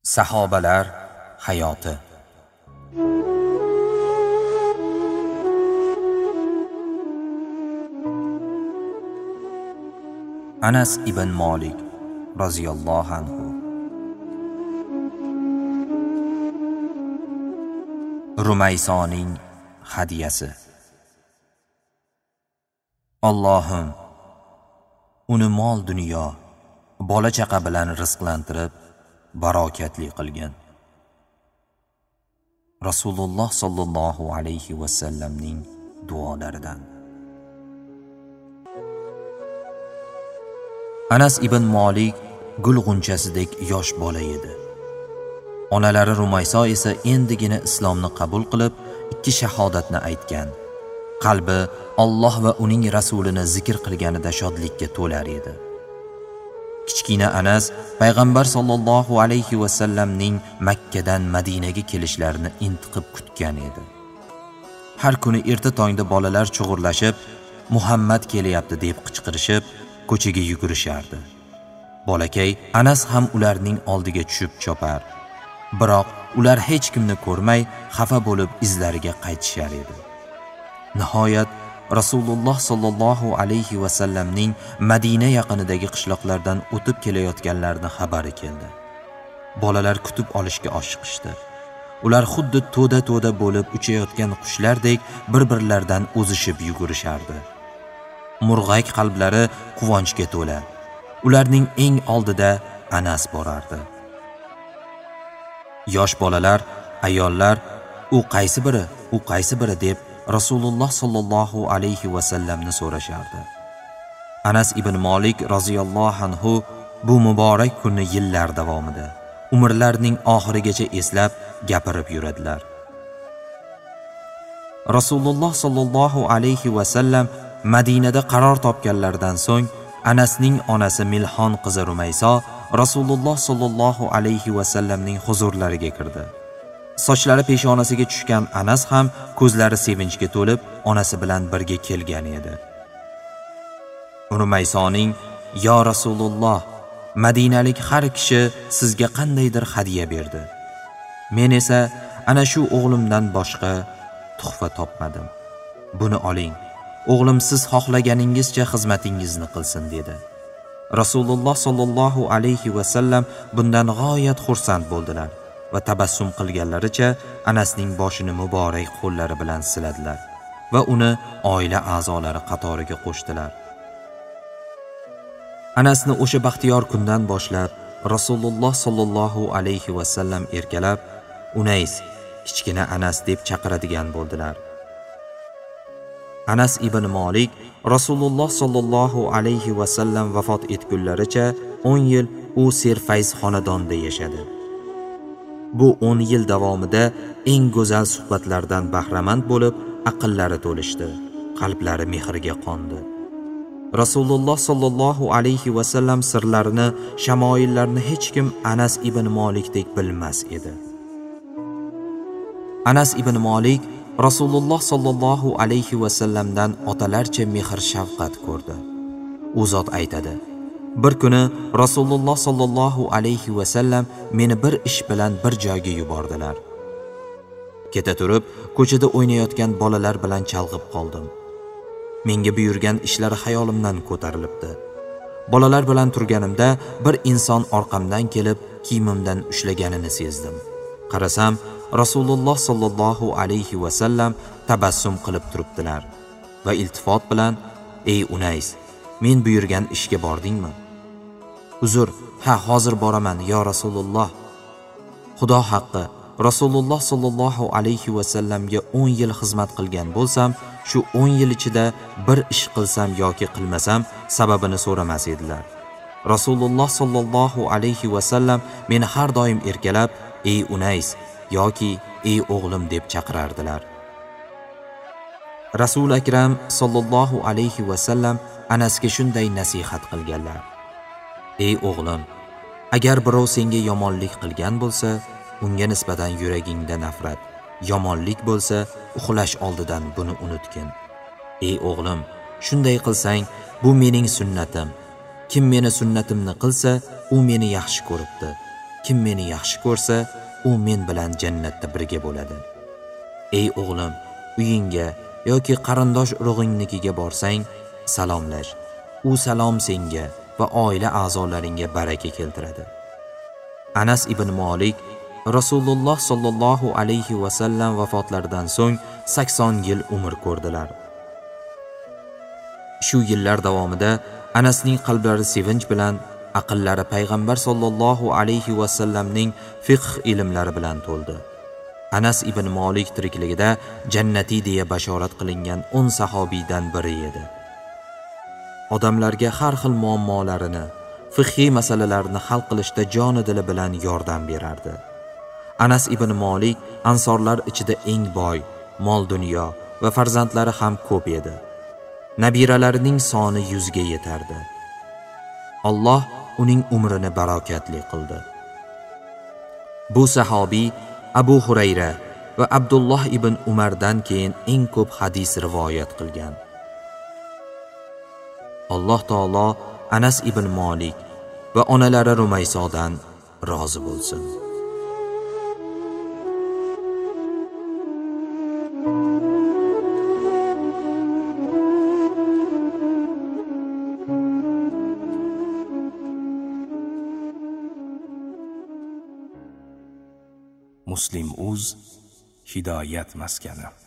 Sahobalar hayoti. Anas ibn Malik roziyallohu anhu. Rumaysoning hadiyasi. Allohim, uni mol dunyo, bola chaqa bilan rizqlantirib, barokatli qilgin. Rasululloh sallallohu alayhi va sallamning duolaridan. Anas ibn Malik gul g'unchasidek yosh bola edi. Onalari Rumayso esa endigina islomni qabul qilib, ikki shahodatni aytgan. Qalbi Alloh va uning rasulini zikr qilganida shodlikka to'lar edi. Kichkina Anas payg'ambar sallallohu alayhi va sallamning Makkadan Madinaga kelishlarini intiqib kutgan edi. Har kuni erta tongda bolalar chug'urlashib, Muhammad kelyapti deb qichqirishib, ko'chaga yugurishardi. Bolakay Anas ham ularning oldiga tushib chopar. Biroq ular hech kimni ko'rmay, xafa bo'lib izlariga qaytishar edi. Nihoyat Rasululloh sallallohu alayhi va sallamning Madina yaqinidagi qishloqlardan o'tib kelayotganlarini xabari keldi. Bolalar kutib olishga oshiqishdi. Ular xuddi to'da bo'lib uchayotgan qushlardek bir-birlaridan o'zishib yugurishardi. Murg'ak qalblari quvonchga to'la. Ularning eng oldida Anas borardi. Yosh bolalar, ayollar, u qaysi biri deb Rasululloh sallallohu alayhi va sallamni so'rashardi. Anas ibn Malik roziyallohu anhu bu muborak kunni yillar davomida umrlarining oxirigacha eslab gapirib yuradilar. Rasululloh sallallohu alayhi va sallam Madinada qaror topganlaridan so'ng Anasning onasi Milhon qizi Rumayso Rasululloh sallallohu alayhi va sallamning huzurlariga kirdi. Sochlari peshonasiga tushgan Anas ham ko'zlari sevinchga to'lib onasi bilan birga kelgan edi. Rumaysoning: "Ya Rasululloh, Madinalik har kishi sizga qandaydir hadiya berdi. Men esa ana shu o'g'limdan boshqa tuhfa topmadim. Buni oling. O'g'lim siz xohlaganingizcha xizmatingizni qilsin" dedi. Rasululloh sallallohu alayhi va sallam bundan g'oyat xursand bo'ldilar va tabassum qilganlaricha Anasning boshini muborak qo'llari bilan siladilar va uni oila a'zolari qatoriga qo'shdilar. Anasni o'sha baxtiyor kundan boshlab Rasululloh sallallohu alayhi va sallam erkalab, Unays, kichkina Anas deb chaqiradigan bo'ldilar. Anas ibn Malik Rasululloh sallallohu alayhi va sallam vafot etgunlaricha 10 yil u serfayz xonadonda yashadi. Bu 10 yil davomida eng go'zal suhbatlardan bahramand bo'lib, aqllari to'lishdi, qalblari mehrga qondi. Rasululloh sallallohu alayhi va sallam sirlarini, shamoillarini hech kim Anas ibn Malikdek bilmas edi. Anas ibn Malik Rasululloh sallallohu alayhi va sallamdan otalarcha mehr shafqat ko'rdi. U zot aytadi: "Bir kuni Rasululloh sallallohu alayhi va sallam meni bir ish bilan bir joyga yubordilar. Keta turib, ko'chada o'ynayotgan bolalar bilan chalg'ib qoldim. Menga buyurgan ishlari xayolimdan ko'tarilibdi. Bolalar bilan turganimda bir inson orqamdan kelib, kiyimimdan ushlaganini sezdim. Qarasam, Rasululloh sallallohu alayhi va sallam tabassum qilib turibdilar va iltifot bilan: "Ey Unays, men buyurgan ishga bordingmi?" "Uzr, ha, hozir boraman, yo Rasululloh." Xudo haqqi, Rasululloh sallallohu alayhi va sallamga 10 yil xizmat qilgan bo'lsam, shu 10 yil ichida bir ish qilsam yoki qilmasam sababini so'ramas edilar. Rasululloh sallallohu alayhi va sallam meni har doim erkalab, "Ey Unays" yoki "Ey o'g'lim" deb chaqirardilar. Rasul akram sallallohu alayhi va sallam Anasga shunday nasihat qilganlar: "Ey o'g'lim, agar birov senga yomonlik qilgan bo'lsa, unga nisbatan yuragingda nafrat, yomonlik bo'lsa, uxlash oldidan buni unutgin. Ey o'g'lim, shunday qilsang, bu mening sunnatim. Kim meni sunnatimni qilsa, u meni yaxshi ko'ribdi. kim meni yaxshi ko'rsa, u men bilan jannatda birga bo'ladi. Ey o'g'lim, uyingga yoki qarindosh urug'ingnikiga borsang, salomlash. U salom senga va oila a'zolaringga baraka keltiradi. Anas ibn Malik Rasululloh sollallohu alayhi va sallam vafotlaridan so'ng 80 yil umr ko'rdilar. Shu yillar davomida Anasning qalblari sevinch bilan, aqllari payg'ambar sollallohu alayhi va sallamning fiqh ilmlari bilan to'ldi. Anas ibn Malik tirikligida jannati deya bashorat qilingan 10 sahobiydan biri edi. Odamlarga har xil muammolarini, fiqhiy masalalarni hal qilishda joni dili bilan yordam berardi. Anas ibn Malik ansorlar ichida eng boy, mol dunyo va farzandlari ham ko'p edi. Nabiralarining soni 100 ga yetardi. Alloh uning umrini barokatli qildi. Bu sahobiy Abu Hurayra va Abdulloh ibn Umardan keyin eng ko'p hadis rivoyat qilgan. Alloh taolo Anas ibn Malik va onalari Rumaysodan rozi bo'lsin. Muslim.uz hidoyat maskani.